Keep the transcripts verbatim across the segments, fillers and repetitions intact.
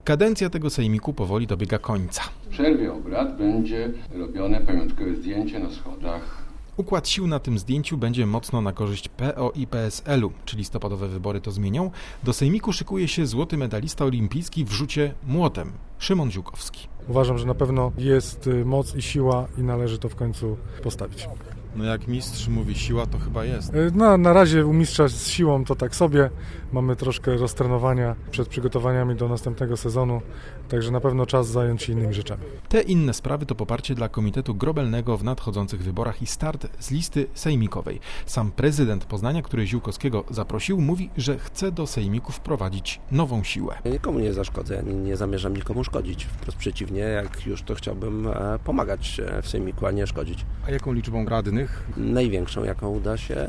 Kadencja tego sejmiku powoli dobiega końca. W przerwie obrad będzie robione pamiątkowe zdjęcie na schodach. Układ sił na tym zdjęciu będzie mocno na korzyść P O i P S L-u. Czy listopadowe wybory to zmienią? Do sejmiku szykuje się złoty medalista olimpijski w rzucie młotem, Szymon Ziółkowski. Uważam, że na pewno jest moc i siła i należy to w końcu postawić. No jak mistrz mówi siła, to chyba jest. No, na razie u mistrza z siłą to tak sobie. Mamy troszkę roztrenowania przed przygotowaniami do następnego sezonu, także na pewno czas zająć się innymi rzeczami. Te inne sprawy to poparcie dla Komitetu Grobelnego w nadchodzących wyborach i start z listy sejmikowej. Sam prezydent Poznania, który Ziółkowskiego zaprosił, mówi, że chce do sejmiku wprowadzić nową siłę. Nikomu nie zaszkodzę, ja nie, nie zamierzam nikomu szkodzić. Wprost przeciwnie, jak już to chciałbym pomagać w sejmiku, a nie szkodzić. A jaką liczbą radnych? Największą, jaką uda się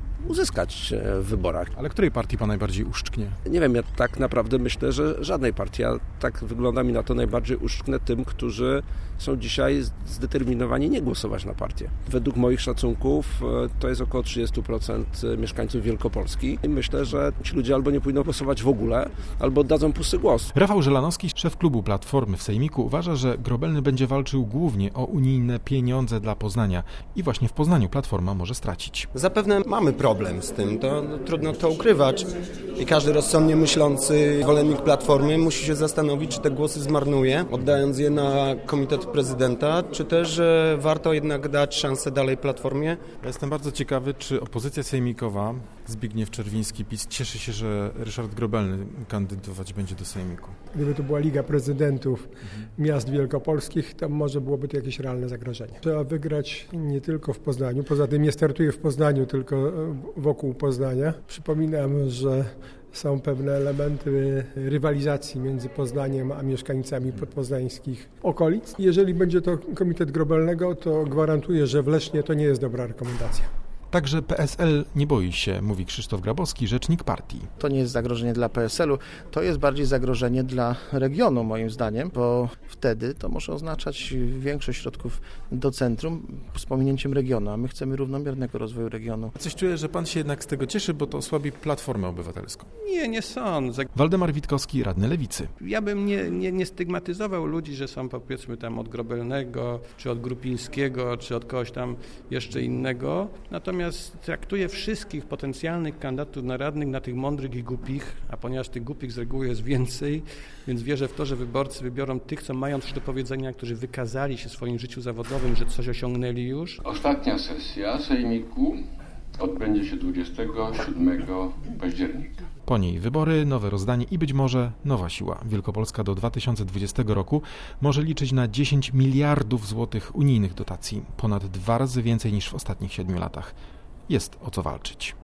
uzyskać w wyborach. Ale której partii pan najbardziej uszczknie? Nie wiem, ja tak naprawdę myślę, że żadnej partii. Ja tak wygląda mi na to najbardziej uszczknę tym, którzy są dzisiaj zdeterminowani nie głosować na partię. Według moich szacunków to jest około trzydzieści procent mieszkańców Wielkopolski i myślę, że ci ludzie albo nie pójdą głosować w ogóle, albo oddadzą pusty głos. Rafał Żelanowski, szef klubu Platformy w sejmiku, uważa, że Grobelny będzie walczył głównie o unijne pieniądze dla Poznania i właśnie w Poznaniu Platforma może stracić. Zapewne mamy problem z tym, to no, trudno to ukrywać i każdy rozsądnie myślący zwolennik Platformy musi się zastanowić, czy te głosy zmarnuje, oddając je na komitet prezydenta, czy też e, warto jednak dać szansę dalej Platformie. Ja jestem bardzo ciekawy, czy opozycja sejmikowa, Zbigniew Czerwiński, PiS, cieszy się, że Ryszard Grobelny kandydować będzie do sejmiku. Gdyby to była Liga Prezydentów mhm. miast wielkopolskich, to może byłoby to jakieś realne zagrożenie. Trzeba wygrać nie tylko w Poznaniu, poza tym nie startuję w Poznaniu, tylko wokół Poznania. Przypominam, że są pewne elementy rywalizacji między Poznaniem a mieszkańcami podpoznańskich okolic. Jeżeli będzie to Komitet Grobelnego, to gwarantuję, że w Lesznie to nie jest dobra rekomendacja. Także P S L nie boi się, mówi Krzysztof Grabowski, rzecznik partii. To nie jest zagrożenie dla P S L-u, to jest bardziej zagrożenie dla regionu moim zdaniem, bo wtedy to może oznaczać większość środków do centrum z pominięciem regionu, a my chcemy równomiernego rozwoju regionu. Coś czuję, że pan się jednak z tego cieszy, bo to osłabi Platformę Obywatelską. Nie, nie sądzę. Waldemar Witkowski, radny Lewicy. Ja bym nie, nie, nie stygmatyzował ludzi, że są powiedzmy tam od Grobelnego, czy od Grupińskiego, czy od kogoś tam jeszcze innego, natomiast traktuję wszystkich potencjalnych kandydatów na radnych na tych mądrych i głupich, a ponieważ tych głupich z reguły jest więcej, więc wierzę w to, że wyborcy wybiorą tych, co mają coś do powiedzenia, którzy wykazali się w swoim życiu zawodowym, że coś osiągnęli już. Ostatnia sesja sejmiku odbędzie się dwudziestego siódmego października. Po niej wybory, nowe rozdanie i być może nowa siła. Wielkopolska do dwa tysiące dwudziestego roku może liczyć na dziesięć miliardów złotych unijnych dotacji. Ponad dwa razy więcej niż w ostatnich siedmiu latach. Jest o co walczyć.